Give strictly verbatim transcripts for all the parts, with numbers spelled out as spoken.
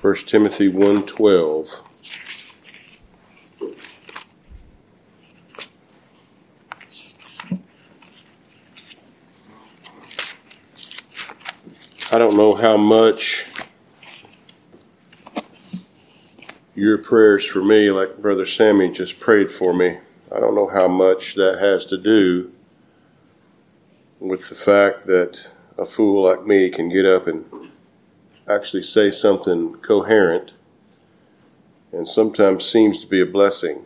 First Timothy one twelve. I don't know how much your prayers for me, like Brother Sammy just prayed for me, I don't know how much that has to do with the fact that a fool like me can get up and actually say something coherent and sometimes seems to be a blessing.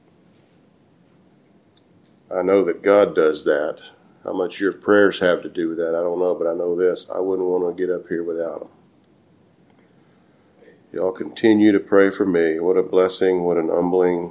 I know that God does that. How much your prayers have to do with that, I don't know, but I know this. I wouldn't want to get up here without them. Y'all continue to pray for me. What a blessing, what an humbling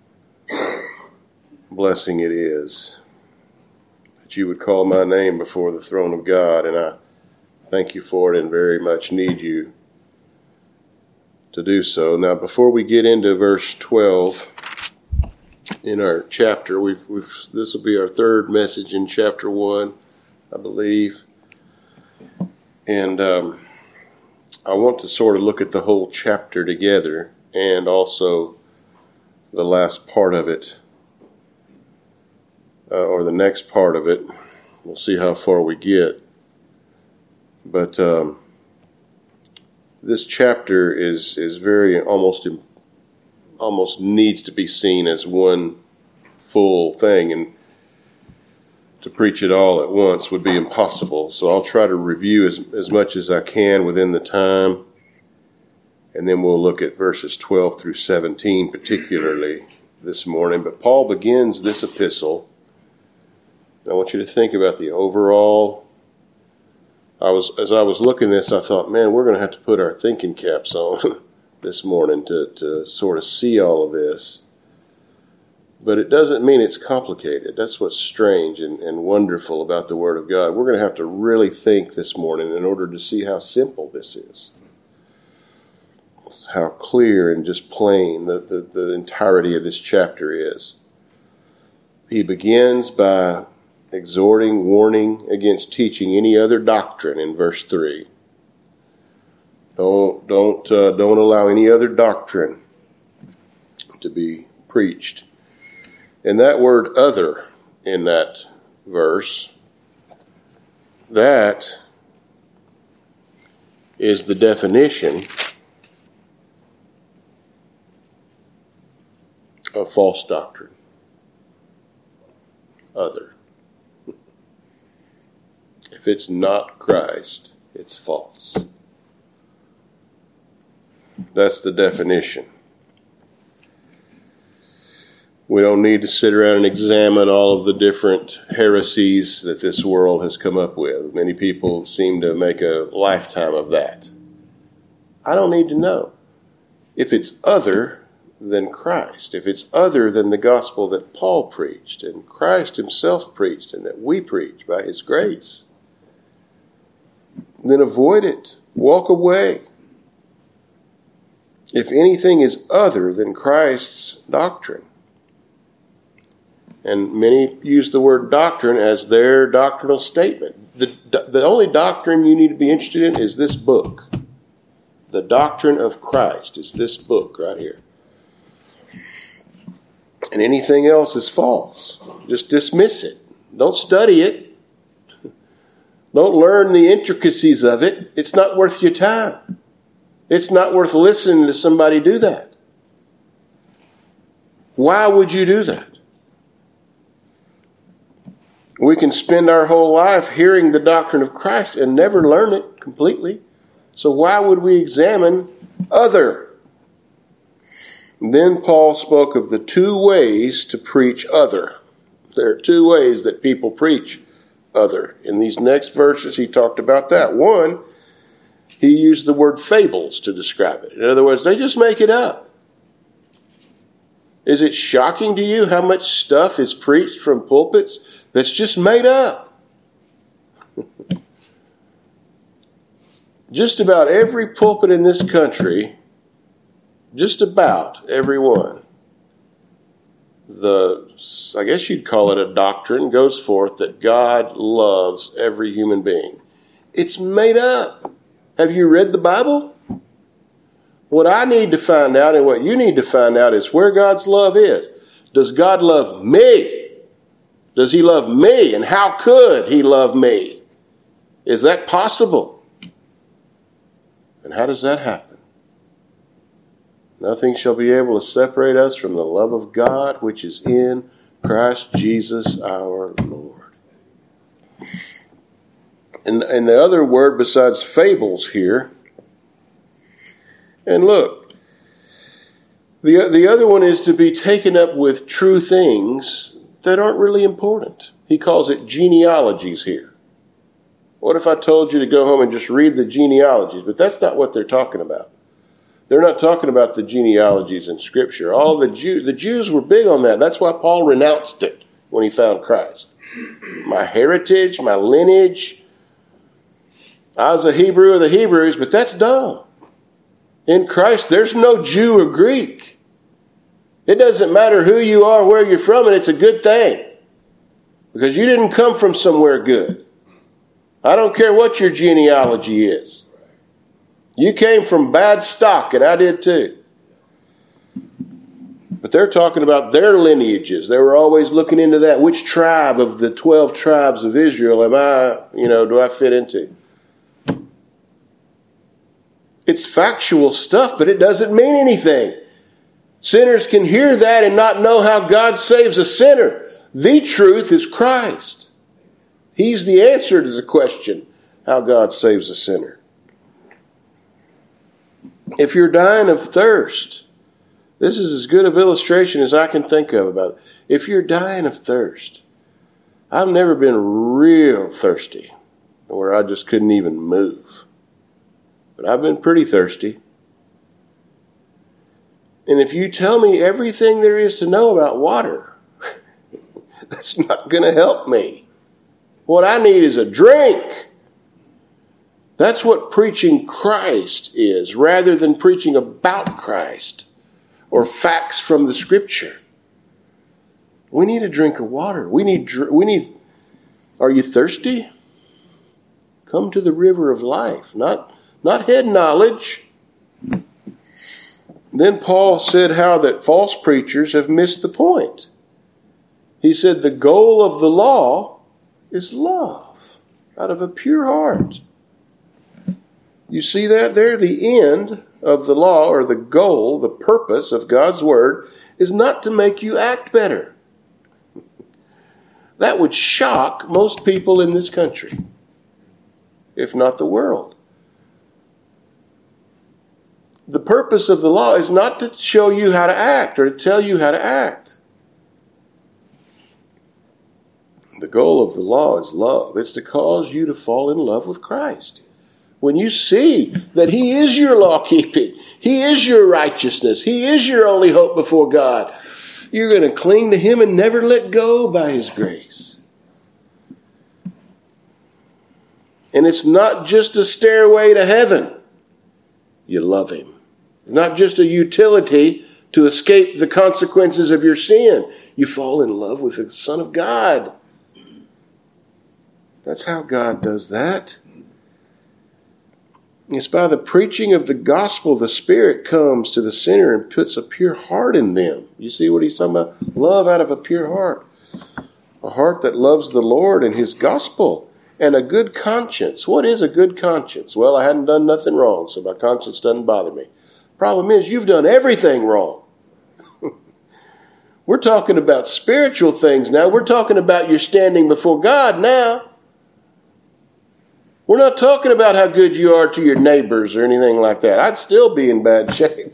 blessing it is that you would call my name before the throne of God, and I thank you for it and very much need you to do so. Now, before we get into verse twelve in our chapter, we've, we've this will be our third message in chapter one, I believe. And um, I want to sort of look at the whole chapter together and also the last part of it, uh, or the next part of it. We'll see how far we get. But um, this chapter is is very almost almost needs to be seen as one full thing, and to preach it all at once would be impossible. So I'll try to review as as much as I can within the time, and then we'll look at verses twelve through seventeen particularly this morning. But Paul begins this epistle. I want you to think about the overall. I was, as I was looking at this, I thought, man, we're going to have to put our thinking caps on this morning to, to sort of see all of this. But it doesn't mean it's complicated. That's what's strange and, and wonderful about the Word of God. We're going to have to really think this morning in order to see how simple this is. How clear and just plain the, the, the entirety of this chapter is. He begins by exhorting, warning against teaching any other doctrine in verse three. Don't don't uh, don't allow any other doctrine to be preached. And that word "other" in that verse, that is the definition of false doctrine. Other. If it's not Christ, it's false. That's the definition. We don't need to sit around and examine all of the different heresies that this world has come up with. Many people seem to make a lifetime of that. I don't need to know. If it's other than Christ, if it's other than the gospel that Paul preached and Christ himself preached and that we preach by his grace, then avoid it. Walk away. If anything is other than Christ's doctrine, and many use the word doctrine as their doctrinal statement. The, the only doctrine you need to be interested in is this book. The doctrine of Christ is this book right here. And anything else is false. Just dismiss it. Don't study it. Don't learn the intricacies of it. It's not worth your time. It's not worth listening to somebody do that. Why would you do that? We can spend our whole life hearing the doctrine of Christ and never learn it completely. So why would we examine other? And then Paul spoke of the two ways to preach other. There are two ways that people preach other. In these next verses, he talked about that. One, he used the word fables to describe it. In other words, they just make it up. Is it shocking to you how much stuff is preached from pulpits that's just made up? Just about every pulpit in this country, just about every one, the, I guess you'd call it a doctrine, goes forth that God loves every human being. It's made up. Have you read the Bible? What I need to find out and what you need to find out is where God's love is. Does God love me? Does he love me? And how could he love me? Is that possible? And how does that happen? Nothing shall be able to separate us from the love of God which is in Christ Jesus our Lord. And, and the other word besides fables here, and look, the, the other one is to be taken up with true things that aren't really important. He calls it genealogies here. What if I told you to go home and just read the genealogies? But that's not what they're talking about. They're not talking about the genealogies in Scripture. All the Jews, the Jews were big on that. That's why Paul renounced it when he found Christ. My heritage, my lineage. I was a Hebrew of the Hebrews, but that's dumb. In Christ, there's no Jew or Greek. It doesn't matter who you are, where you're from, and it's a good thing. Because you didn't come from somewhere good. I don't care what your genealogy is. You came from bad stock, and I did too. But they're talking about their lineages. They were always looking into that. Which tribe of the twelve tribes of Israel am I, you know, do I fit into? It's factual stuff, but it doesn't mean anything. Sinners can hear that and not know how God saves a sinner. The truth is Christ. He's the answer to the question, how God saves a sinner. If you're dying of thirst, this is as good of illustration as I can think of about it. If you're dying of thirst, I've never been real thirsty where I just couldn't even move. But I've been pretty thirsty. And if you tell me everything there is to know about water, that's not going to help me. What I need is a drink. That's what preaching Christ is, rather than preaching about Christ or facts from the Scripture. We need a drink of water. We need, we need, are you thirsty? Come to the river of life, not Not head knowledge. Then Paul said how that false preachers have missed the point. He said the goal of the law is love out of a pure heart. You see that there? The end of the law, or the goal, the purpose of God's word, is not to make you act better. That would shock most people in this country, if not the world. The purpose of the law is not to show you how to act or to tell you how to act. The goal of the law is love. It's to cause you to fall in love with Christ. When you see that he is your law keeping, he is your righteousness, he is your only hope before God, you're going to cling to him and never let go by his grace. And it's not just a stairway to heaven. You love him. Not just a utility to escape the consequences of your sin. You fall in love with the Son of God. That's how God does that. It's by the preaching of the gospel the Spirit comes to the sinner and puts a pure heart in them. You see what he's talking about? Love out of a pure heart. A heart that loves the Lord and his gospel. And a good conscience. What is a good conscience? Well, I hadn't done nothing wrong, so my conscience doesn't bother me. Problem is, you've done everything wrong. We're talking about spiritual things now. We're talking about your standing before God now. We're not talking about how good you are to your neighbors or anything like that. I'd still be in bad shape.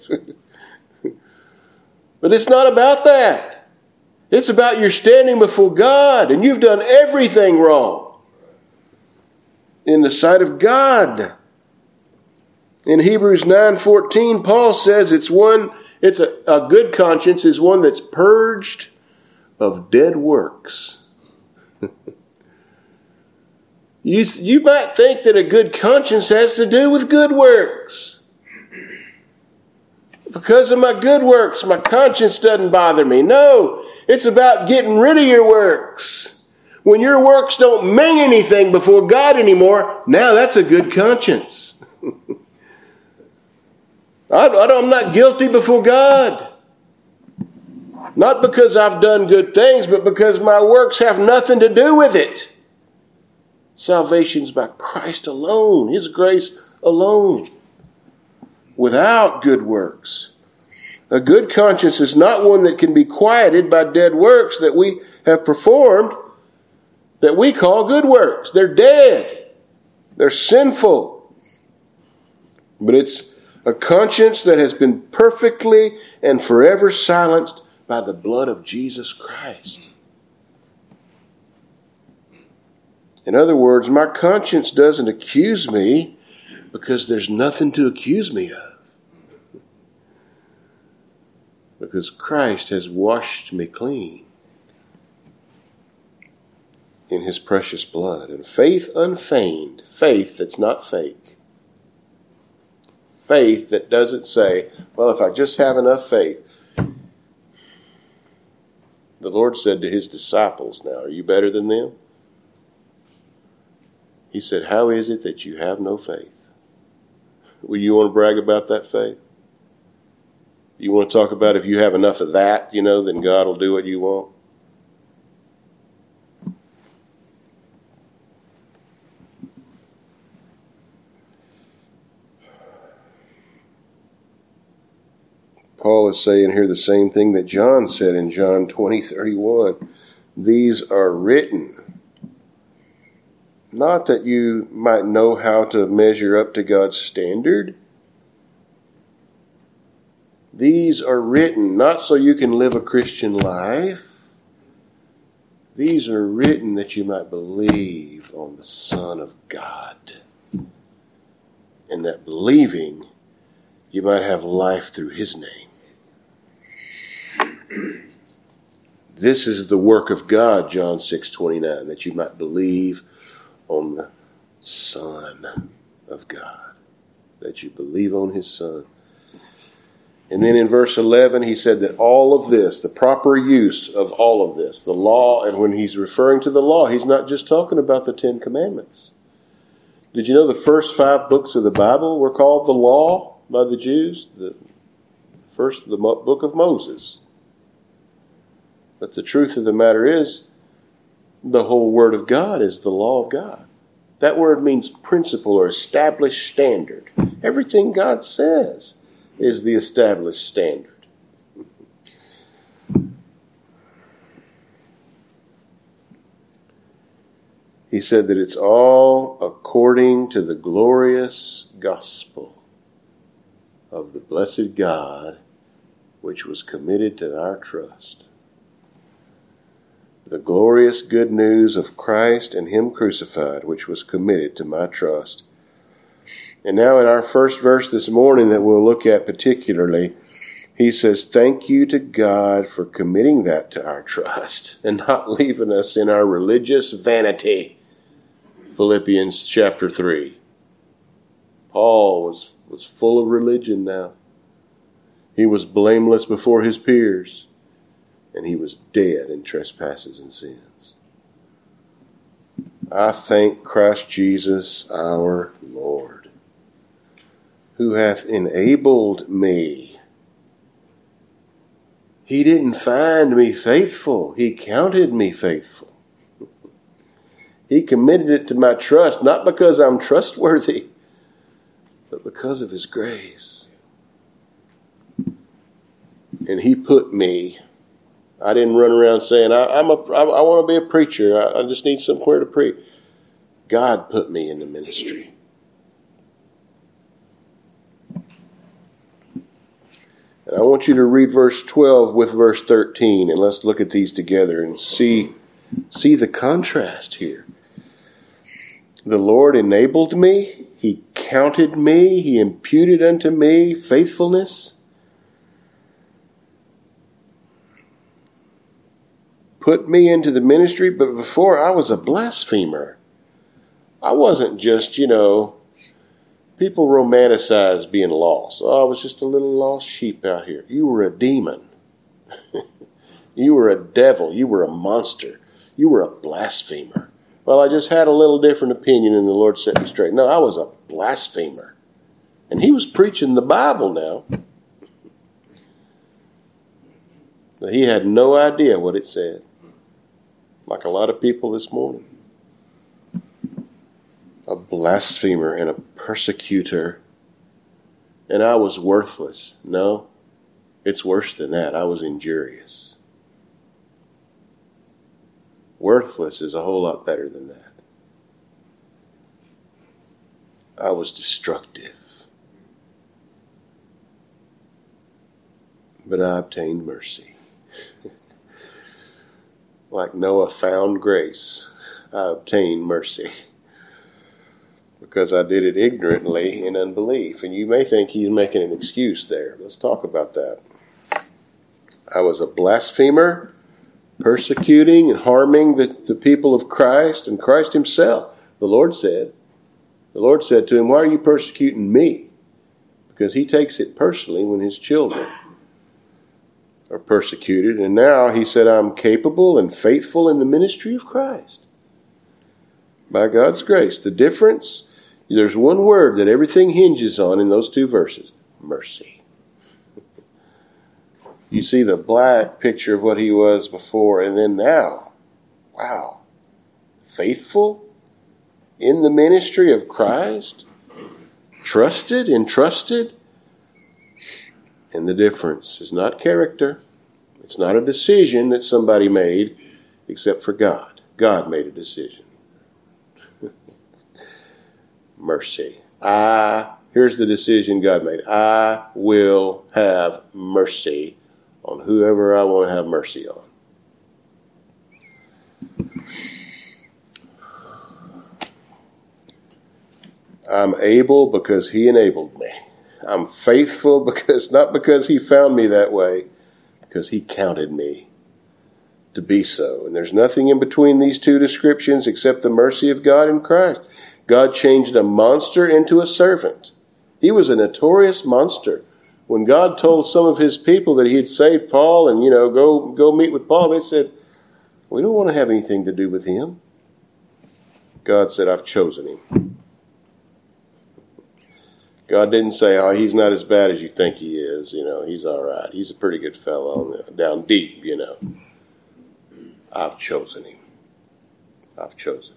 But it's not about that. It's about your standing before God, and you've done everything wrong in the sight of God. In Hebrews nine fourteen, Paul says it's one, it's a, a good conscience is one that's purged of dead works. you, you might think that a good conscience has to do with good works. Because of my good works, my conscience doesn't bother me. No, it's about getting rid of your works. When your works don't mean anything before God anymore, now that's a good conscience. I, I'm not guilty before God. Not because I've done good things, but because my works have nothing to do with it. Salvation's by Christ alone, His grace alone, without good works. A good conscience is not one that can be quieted by dead works that we have performed, that we call good works. They're dead. They're sinful. But it's a conscience that has been perfectly and forever silenced by the blood of Jesus Christ. In other words, my conscience doesn't accuse me because there's nothing to accuse me of. Because Christ has washed me clean in His precious blood. And faith unfeigned, faith that's not fake, faith that doesn't say, well, if I just have enough faith. The Lord said to His disciples, now, are you better than them? He said, how is it that you have no faith? Well, you want to brag about that faith? You want to talk about if you have enough of that, you know, then God will do what you want? Paul is saying here the same thing that John said in John twenty thirty-one. These are written, not that you might know how to measure up to God's standard. These are written not so you can live a Christian life. These are written that you might believe on the Son of God. And that believing, you might have life through His name. This is the work of God, John six twenty-nine, that you might believe on the Son of God. That you believe on His Son. And then in verse eleven, he said that all of this, the proper use of all of this, the law, and when he's referring to the law, he's not just talking about the Ten Commandments. Did you know the first five books of the Bible were called the law by the Jews? The first, the book of Moses. But the truth of the matter is, the whole Word of God is the law of God. That word means principle or established standard. Everything God says is the established standard. He said that it's all according to the glorious gospel of the blessed God, which was committed to our trust. The glorious good news of Christ and Him crucified, which was committed to my trust. And now in our first verse this morning that we'll look at particularly, he says, thank you to God for committing that to our trust and not leaving us in our religious vanity. Philippians chapter three. Paul was, was full of religion now. He was blameless before his peers, and he was dead in trespasses and sins. I thank Christ Jesus our Lord, who hath enabled me. He didn't find me faithful. He counted me faithful. He committed it to my trust, not because I'm trustworthy, but because of His grace. And He put me. I didn't run around saying, I, I'm a, I, I want to be a preacher. I, I just need somewhere to preach. God put me in the ministry. And I want you to read verse twelve with verse thirteen, and let's look at these together and see, see the contrast here. The Lord enabled me. He counted me. He imputed unto me faithfulness. Put me into the ministry, but before I was a blasphemer. I wasn't just, you know, people romanticize being lost. Oh, I was just a little lost sheep out here. You were a demon. You were a devil. You were a monster. You were a blasphemer. Well, I just had a little different opinion and the Lord set me straight. No, I was a blasphemer. And he was preaching the Bible now. But he had no idea what it said. Like a lot of people this morning. A blasphemer and a persecutor. And I was worthless. No, it's worse than that. I was injurious. Worthless is a whole lot better than that. I was destructive. But I obtained mercy. Like Noah found grace, I obtained mercy. Because I did it ignorantly in unbelief. And you may think he's making an excuse there. Let's talk about that. I was a blasphemer, persecuting and harming the, the people of Christ and Christ himself. The Lord said, the Lord said to him, why are you persecuting me? Because he takes it personally when his children are persecuted. And now he said, I'm capable and faithful in the ministry of Christ. By God's grace. The difference, there's one word that everything hinges on in those two verses. Mercy. You see the black picture of what he was before, and then now, wow, faithful in the ministry of Christ, trusted, entrusted. And the difference is not character. It's not a decision that somebody made, except for God. God made a decision. Mercy. I, here's the decision God made. I will have mercy on whoever I want to have mercy on. I'm able because he enabled me. I'm faithful because, not because he found me that way, because he counted me to be so. And there's nothing in between these two descriptions except the mercy of God in Christ. God changed a monster into a servant. He was a notorious monster. When God told some of his people that he had saved Paul and, you know, go, go meet with Paul, they said, we don't want to have anything to do with him. God said, I've chosen him. God didn't say, oh, he's not as bad as you think he is. You know, he's all right. He's a pretty good fellow down deep, you know. I've chosen him. I've chosen him.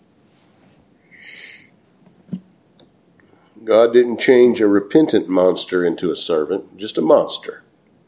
God didn't change a repentant monster into a servant, just a monster.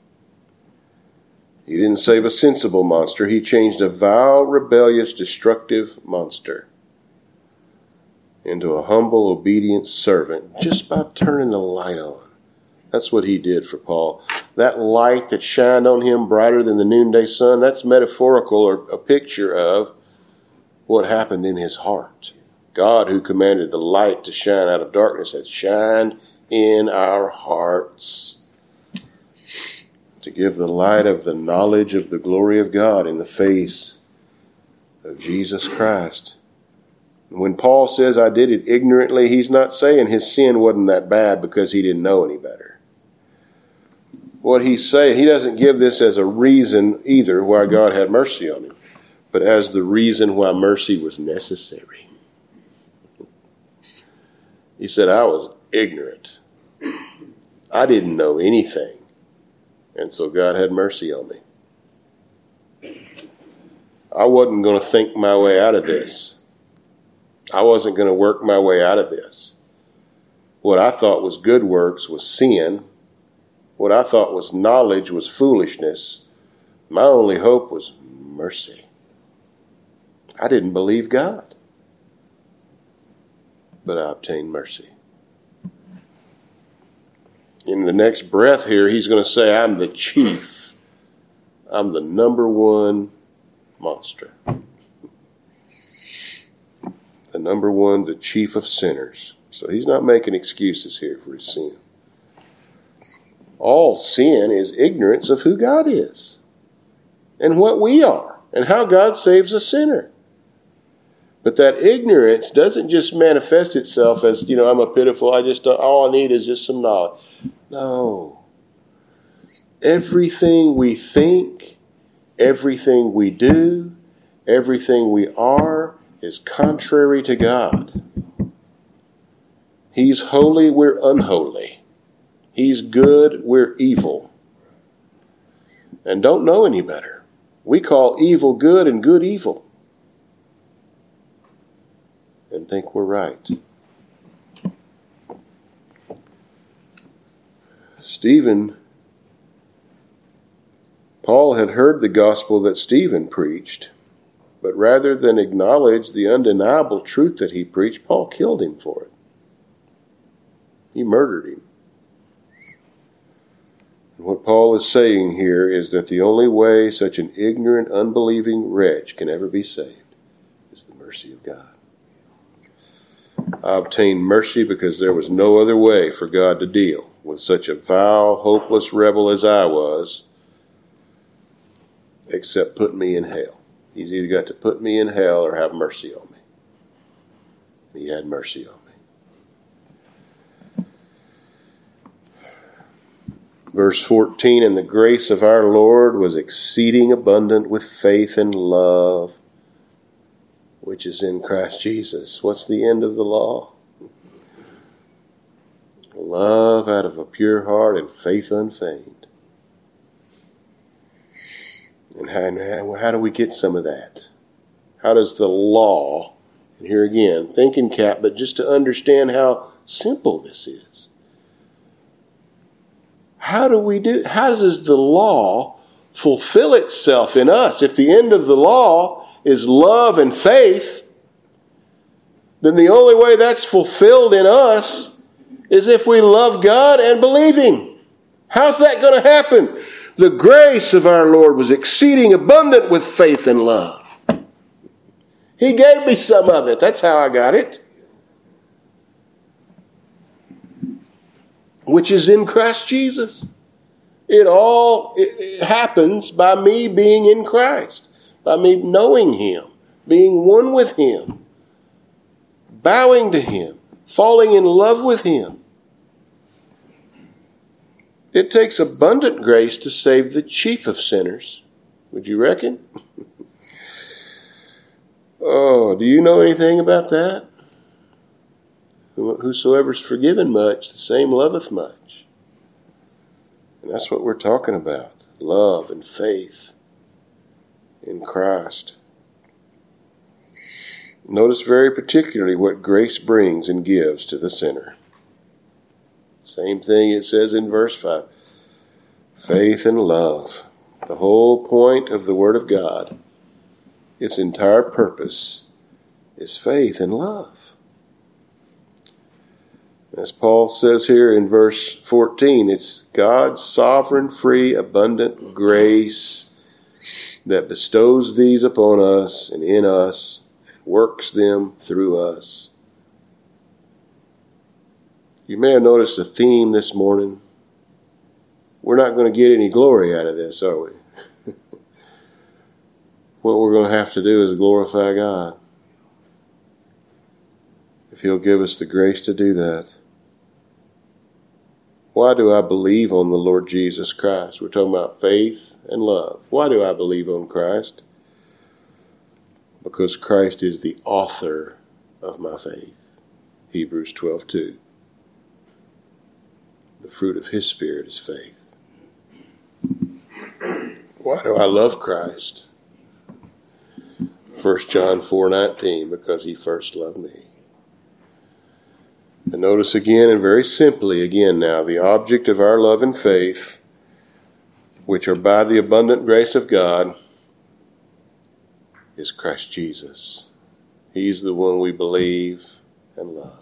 He didn't save a sensible monster. He changed a vile, rebellious, destructive monster into a humble, obedient servant just by turning the light on. That's what he did for Paul. That light that shined on him brighter than the noonday sun, that's metaphorical or a picture of what happened in his heart. God, who commanded the light to shine out of darkness, has shined in our hearts to give the light of the knowledge of the glory of God in the face of Jesus Christ. When Paul says, I did it ignorantly, he's not saying his sin wasn't that bad because he didn't know any better. What he's saying, he doesn't give this as a reason either why God had mercy on him, but as the reason why mercy was necessary. He said, I was ignorant. I didn't know anything. And so God had mercy on me. I wasn't going to think my way out of this. I wasn't going to work my way out of this. What I thought was good works was sin. What I thought was knowledge was foolishness. My only hope was mercy. I didn't believe God. But I obtained mercy. In the next breath here, he's going to say, I'm the chief. I'm the number one monster. The number one, the chief of sinners. So he's not making excuses here for his sin. All sin is ignorance of who God is and what we are and how God saves a sinner. But that ignorance doesn't just manifest itself as, you know, I'm a pitiful, I just, all I need is just some knowledge. No. Everything we think, everything we do, everything we are is contrary to God. He's holy, we're unholy. He's good, we're evil. And don't know any better. We call evil good and good evil. And think we're right. Stephen, Paul had heard the gospel that Stephen preached, but rather than acknowledge the undeniable truth that he preached, Paul killed him for it. He murdered him. And what Paul is saying here is that the only way such an ignorant, unbelieving wretch can ever be saved is the mercy of God. I obtained mercy because there was no other way for God to deal with such a vile, hopeless rebel as I was, except put me in hell. He's either got to put me in hell or have mercy on me. He had mercy on me. Verse fourteen, and the grace of our Lord was exceeding abundant with faith and love, which is in Christ Jesus. What's the end of the law? Love out of a pure heart and faith unfeigned. And how, how do we get some of that? How does the law, and here again, thinking cap, but just to understand how simple this is. How do we do, how does the law fulfill itself in us? If the end of the law is love and faith, then the only way that's fulfilled in us is if we love God and believe Him. How's that going to happen? The grace of our Lord was exceeding abundant with faith and love. He gave me some of it. That's how I got it. Which is in Christ Jesus. It all it, it happens by me being in Christ, by me knowing Him, being one with Him, bowing to Him, falling in love with Him. It takes abundant grace to save the chief of sinners. Would you reckon? Oh, do you know anything about that? Whosoever's forgiven much, the same loveth much. And that's what we're talking about. Love and faith in Christ. Notice very particularly what grace brings and gives to the sinner. Same thing it says in verse five. Faith and love. The whole point of the Word of God, its entire purpose, is faith and love. As Paul says here in verse fourteen, it's God's sovereign, free, abundant grace that bestows these upon us and in us and works them through us. You may have noticed a theme this morning. We're not going to get any glory out of this, are we? What we're going to have to do is glorify God. If He'll give us the grace to do that. Why do I believe on the Lord Jesus Christ? We're talking about faith and love. Why do I believe on Christ? Because Christ is the author of my faith. Hebrews twelve two. The fruit of His Spirit is faith. Why do I love Christ? First John four nineteen, because He first loved me. And notice again, and very simply again now, the object of our love and faith, which are by the abundant grace of God, is Christ Jesus. He's the one we believe and love.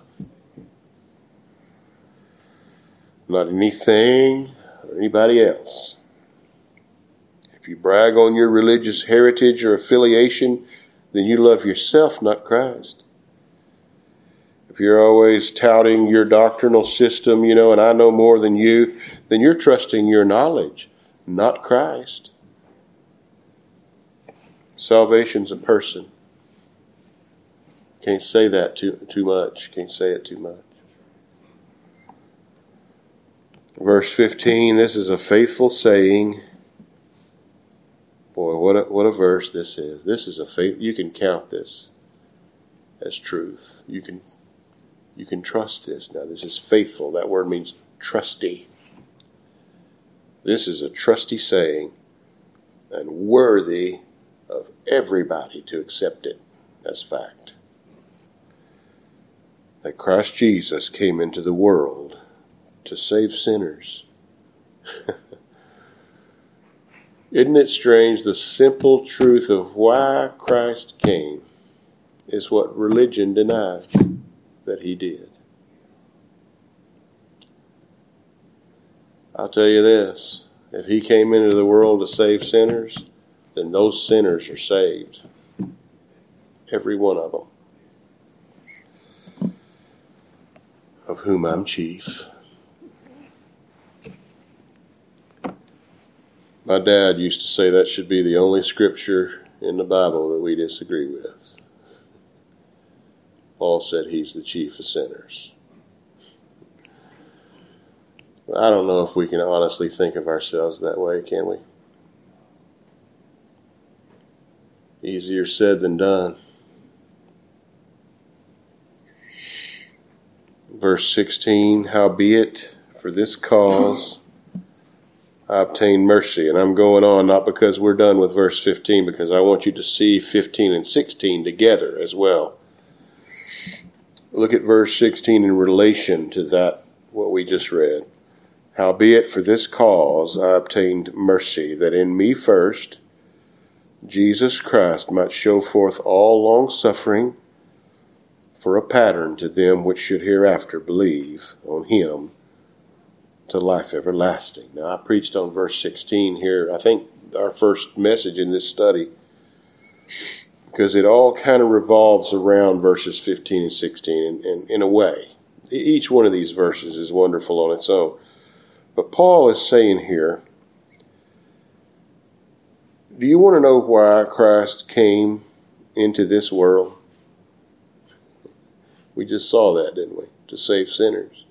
Not anything or anybody else. If you brag on your religious heritage or affiliation, then you love yourself, not Christ. If you're always touting your doctrinal system, you know, and I know more than you, then you're trusting your knowledge, not Christ. Salvation's a person. Can't say that too, too much. Can't say it too much. Verse fifteen, this is a faithful saying. Boy, what a, what a verse this is. This is a faith. You can count this as truth. You can You can trust this. Now, this is faithful. That word means trusty. This is a trusty saying and worthy of everybody to accept it as fact. That Christ Jesus came into the world to save sinners. Isn't it strange? The simple truth of why Christ came is what religion denies that he did. I'll tell you this, if he came into the world to save sinners, then those sinners are saved. Every one of them. Of whom I'm chief. My dad used to say that should be the only scripture in the Bible that we disagree with. Paul said he's the chief of sinners. I don't know if we can honestly think of ourselves that way, can we? Easier said than done. Verse sixteen, howbeit for this cause I obtained mercy. And I'm going on not because we're done with verse fifteen, because I want you to see fifteen and sixteen together as well. Look at verse sixteen in relation to that, what we just read. Howbeit for this cause I obtained mercy, that in me first Jesus Christ might show forth all long suffering for a pattern to them which should hereafter believe on him to life everlasting. Now, I preached on verse sixteen here, I think our first message in this study, because it all kind of revolves around verses fifteen and sixteen in, in, in a way. Each one of these verses is wonderful on its own. But Paul is saying here, do you want to know why Christ came into this world? We just saw that, didn't we? To save sinners.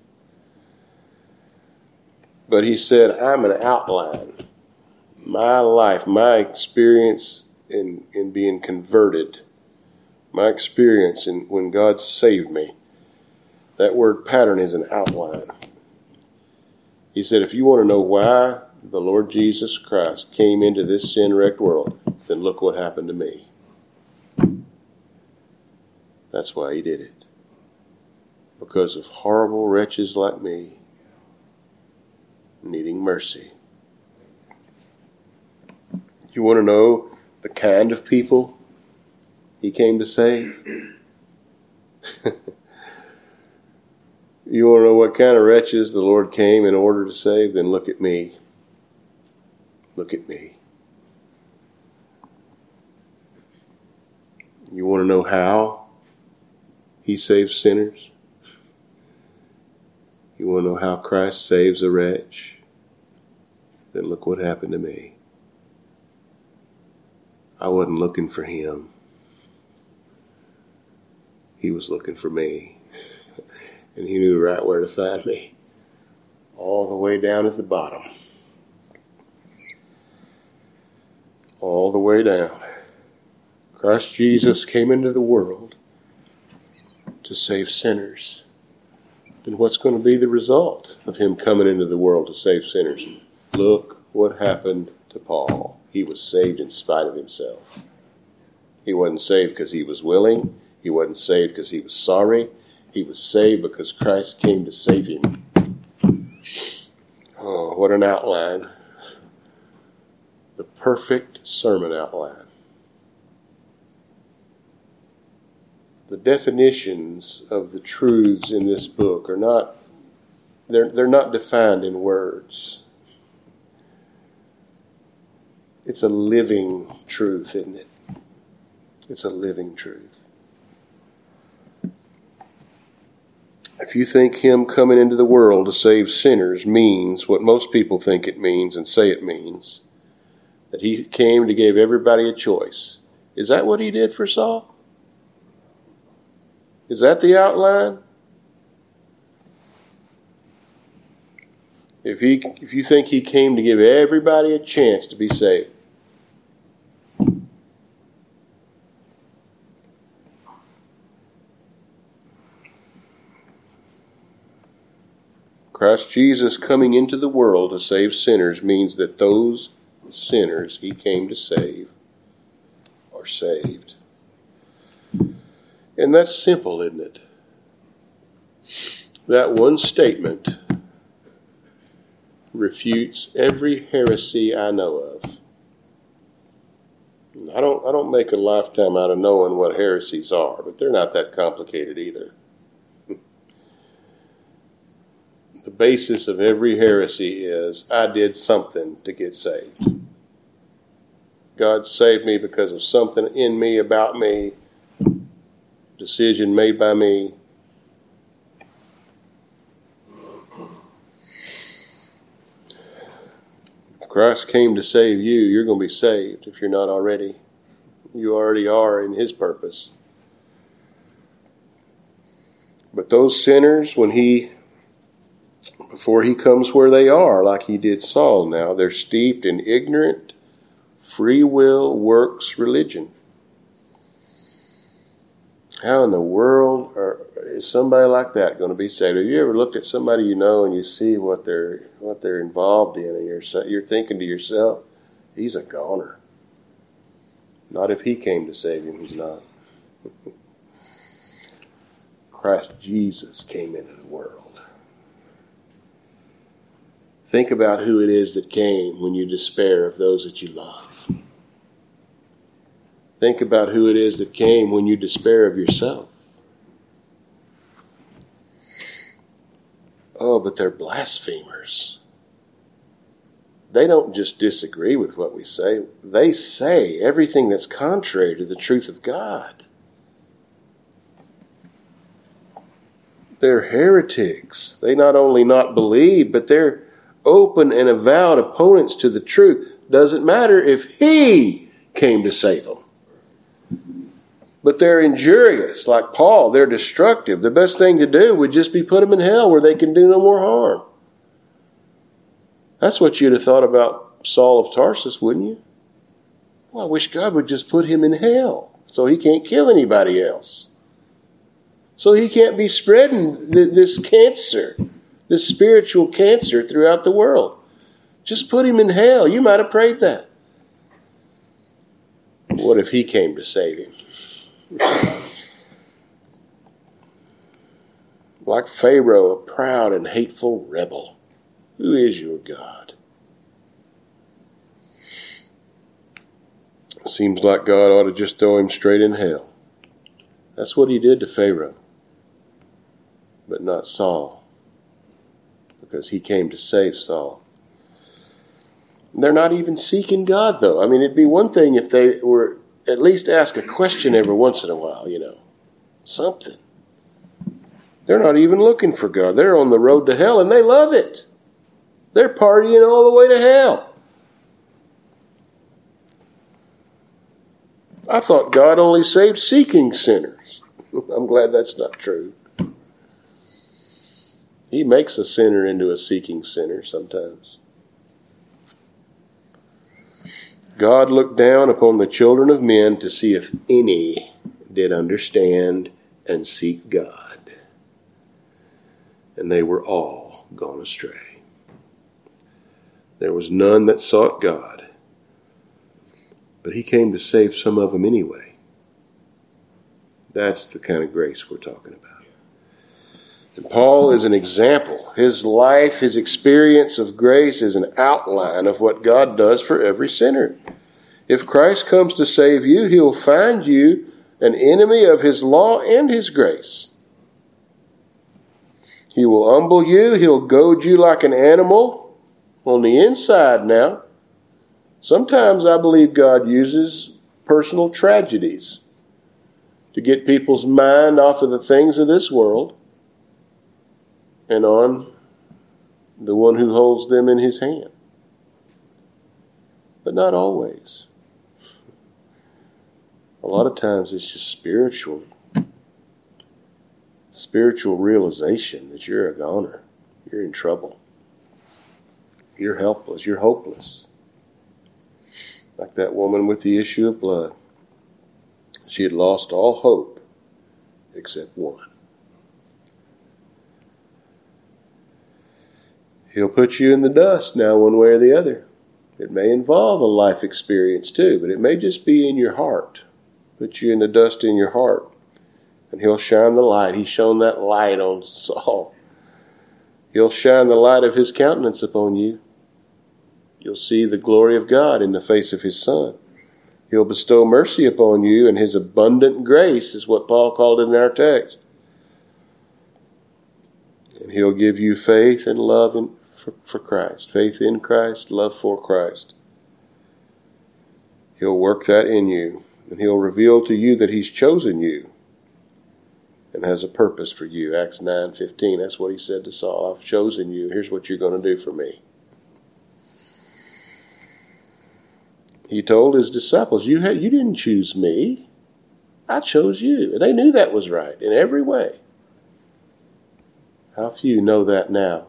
But he said, I'm an outline. My life, my experience in, in being converted, my experience in when God saved me, that word pattern is an outline. He said, if you want to know why the Lord Jesus Christ came into this sin-wrecked world, then look what happened to me. That's why he did it. Because of horrible wretches like me needing mercy. You want to know the kind of people he came to save? You want to know what kind of wretches the Lord came in order to save? Then look at me. Look at me. You want to know how he saves sinners? You want to know how Christ saves a wretch? Then look what happened to me. I wasn't looking for him. He was looking for me. And he knew right where to find me. All the way down at the bottom. All the way down. Christ Jesus came into the world to save sinners. Then what's going to be the result of him coming into the world to save sinners? Look what happened to Paul. He was saved in spite of himself. He wasn't saved because he was willing. He wasn't saved because he was sorry. He was saved because Christ came to save him. Oh, what an outline. The perfect sermon outline. The definitions of the truths in this book are not, they're, they're not defined in words. It's a living truth, isn't it? It's a living truth. If you think him coming into the world to save sinners means what most people think it means and say it means, that he came to give everybody a choice, is that what he did for Saul? Is that the outline? If he, if you think he came to give everybody a chance to be saved, Christ Jesus coming into the world to save sinners means that those sinners he came to save are saved. And that's simple, isn't it? That one statement refutes every heresy I know of. I don't I don't make a lifetime out of knowing what heresies are, but they're not that complicated either. The basis of every heresy is I did something to get saved. God saved me because of something in me, about me, decision made by me. If Christ came to save you, you're going to be saved if you're not already. You already are in his purpose. But those sinners, when he, before he comes where they are, like he did Saul now, they're steeped in ignorant, free will works religion. How in the world are, is somebody like that going to be saved? Have you ever looked at somebody you know and you see what they're what they're involved in, and you're you're thinking to yourself, he's a goner. Not if he came to save him, he's not. Christ Jesus came into the world. Think about who it is that came when you despair of those that you love. Think about who it is that came when you despair of yourself. Oh, but they're blasphemers. They don't just disagree with what we say. They say everything that's contrary to the truth of God. They're heretics. They not only not believe, but they're open and avowed opponents to the truth. Doesn't matter if he came to save them. But they're injurious, like Paul. They're destructive. The best thing to do would just be put them in hell where they can do no more harm. That's what you'd have thought about Saul of Tarsus, wouldn't you? Well, I wish God would just put him in hell so he can't kill anybody else. So he can't be spreading this cancer, this spiritual cancer throughout the world. Just put him in hell. You might have prayed that. What if he came to save him? Like Pharaoh, a proud and hateful rebel. Who is your God? Seems like God ought to just throw him straight in hell. That's what he did to Pharaoh. But not Saul. Because he came to save Saul. They're not even seeking God, though. I mean, it'd be one thing if they were at least ask a question every once in a while, you know. Something. They're not even looking for God. They're on the road to hell, and they love it. They're partying all the way to hell. I thought God only saved seeking sinners. I'm glad that's not true. He makes a sinner into a seeking sinner sometimes. God looked down upon the children of men to see if any did understand and seek God. And they were all gone astray. There was none that sought God. But he came to save some of them anyway. That's the kind of grace we're talking about. And Paul is an example. His life, his experience of grace is an outline of what God does for every sinner. If Christ comes to save you, he'll find you an enemy of his law and his grace. He will humble you. He'll goad you like an animal on the inside now. Sometimes I believe God uses personal tragedies to get people's mind off of the things of this world and on the one who holds them in his hand. But not always. A lot of times it's just spiritual. Spiritual realization that you're a goner. You're in trouble. You're helpless. You're hopeless. Like that woman with the issue of blood. She had lost all hope except one. He'll put you in the dust now one way or the other. It may involve a life experience too, but it may just be in your heart. Put you in the dust in your heart. And he'll shine the light. He shone that light on Saul. He'll shine the light of his countenance upon you. You'll see the glory of God in the face of his Son. He'll bestow mercy upon you, and his abundant grace is what Paul called it in our text. And he'll give you faith and love in, for, for Christ. Faith in Christ, love for Christ. He'll work that in you, and he'll reveal to you that he's chosen you and has a purpose for you. Acts nine fifteen, that's what he said to Saul. I've chosen you. Here's what you're going to do for me. He told his disciples, you had, you didn't choose me. I chose you. And they knew that was right in every way. How few know that now?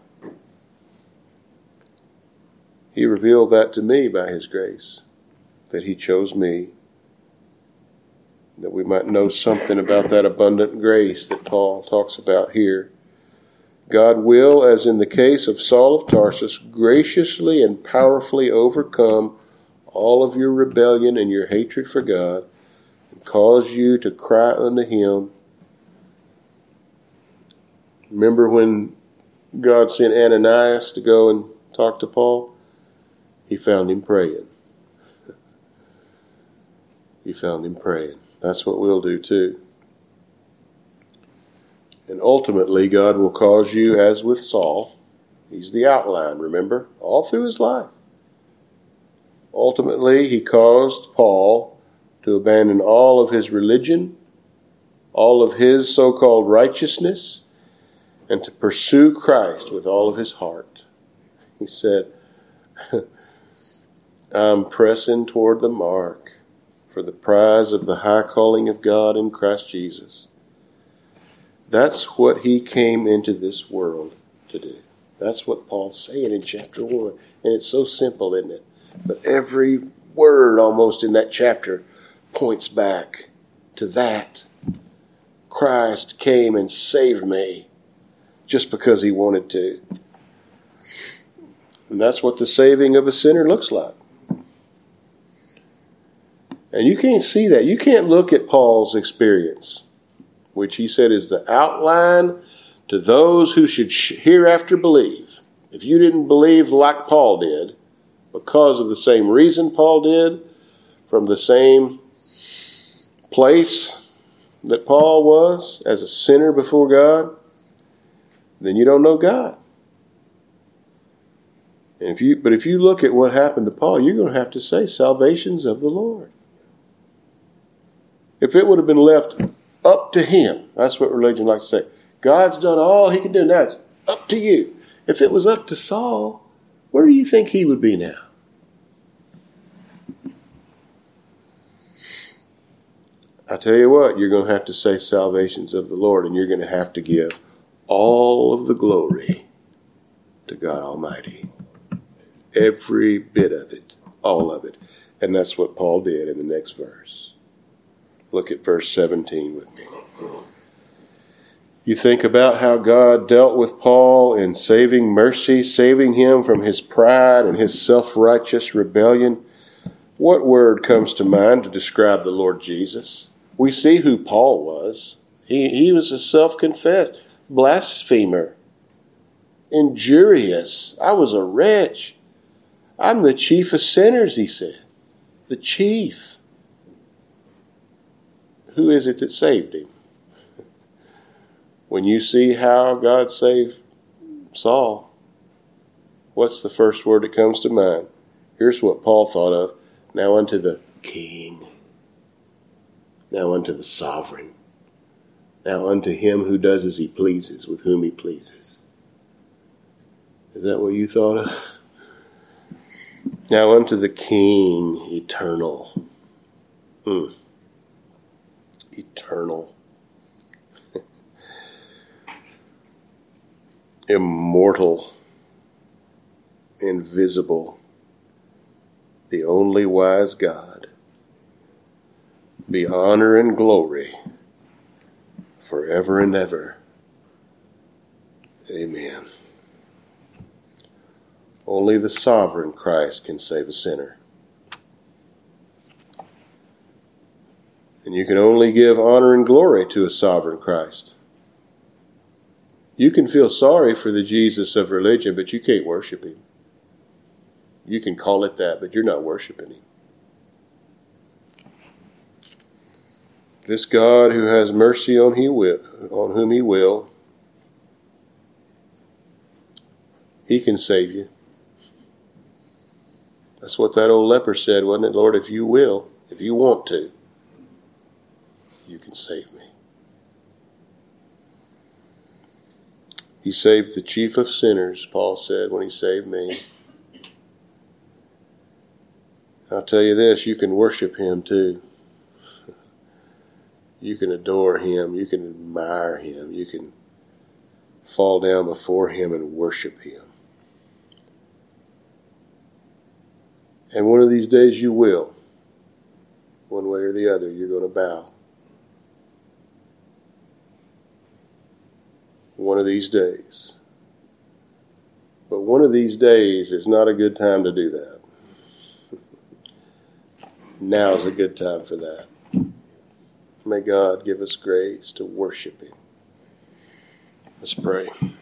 He revealed that to me by his grace, that he chose me, that we might know something about that abundant grace that Paul talks about here. God will, as in the case of Saul of Tarsus, graciously and powerfully overcome all of your rebellion and your hatred for God, and cause you to cry unto him. Remember when God sent Ananias to go and talk to Paul? He found him praying. He found him praying. That's what we'll do too. And ultimately, God will cause you, as with Saul, he's the outline, remember, all through his life. Ultimately, he caused Paul to abandon all of his religion, all of his so-called righteousness, and to pursue Christ with all of his heart. He said, I'm pressing toward the mark for the prize of the high calling of God in Christ Jesus. That's what he came into this world to do. That's what Paul's saying in chapter one. And it's so simple, isn't it? But every word almost in that chapter points back to that. Christ came and saved me just because he wanted to. And that's what the saving of a sinner looks like. And you can't see that. You can't look at Paul's experience, which he said is the outline to those who should hereafter believe. If you didn't believe like Paul did, because of the same reason Paul did, from the same place that Paul was as a sinner before God, then you don't know God. And if you, but if you look at what happened to Paul, you're going to have to say salvation's of the Lord. If it would have been left up to him, that's what religion likes to say. God's done all he can do. Now it's up to you. If it was up to Saul, where do you think he would be now? I tell you what, you're going to have to say salvation's of the Lord, and you're going to have to give all of the glory to God Almighty. Every bit of it, all of it. And that's what Paul did in the next verse. Look at verse seventeen with me. You think about how God dealt with Paul in saving mercy, saving him from his pride and his self-righteous rebellion. What word comes to mind to describe the Lord Jesus? We see who Paul was. He, he was a self-confessed blasphemer, injurious. I was a wretch. I'm the chief of sinners, he said. The chief. Who is it that saved him? When you see how God saved Saul, what's the first word that comes to mind? Here's what Paul thought of. Now unto the King. Now unto the Sovereign. Now unto him who does as he pleases, with whom he pleases. Is that what you thought of? Now unto the King, eternal. Hmm. Eternal. Immortal. Invisible. The only wise God. Be honor and glory forever and ever. Amen. Only the sovereign Christ can save a sinner. And you can only give honor and glory to a sovereign Christ. You can feel sorry for the Jesus of religion, but you can't worship him. You can call it that, but you're not worshiping him. This God who has mercy on, he will, on whom he will, he can save you. That's what that old leper said, wasn't it? Lord, if you will, if you want to, you can save me. He saved the chief of sinners, Paul said, when he saved me. I'll tell you this, you can worship him too. You can adore him. You can admire him. You can fall down before him and worship him. And one of these days you will. One way or the other, you're going to bow. One of these days. But one of these days is not a good time to do that. Now's a good time for that. May God give us grace to worship him. Let's pray.